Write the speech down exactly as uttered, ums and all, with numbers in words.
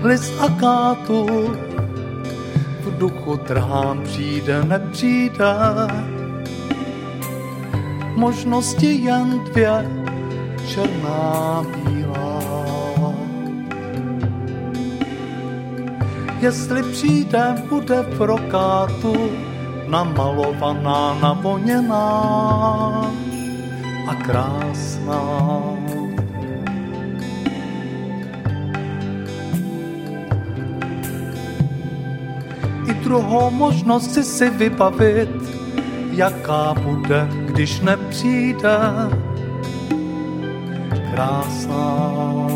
list akátu, v duchu trhám, přijde, nepřijde. Možnosti jen dvě, černá, bílá. Jestli přijde, bude v rokátu, namalovaná, navoněná a krásná. I druhou možnost si si vybavit, jaká bude, když nepřijde, krásná.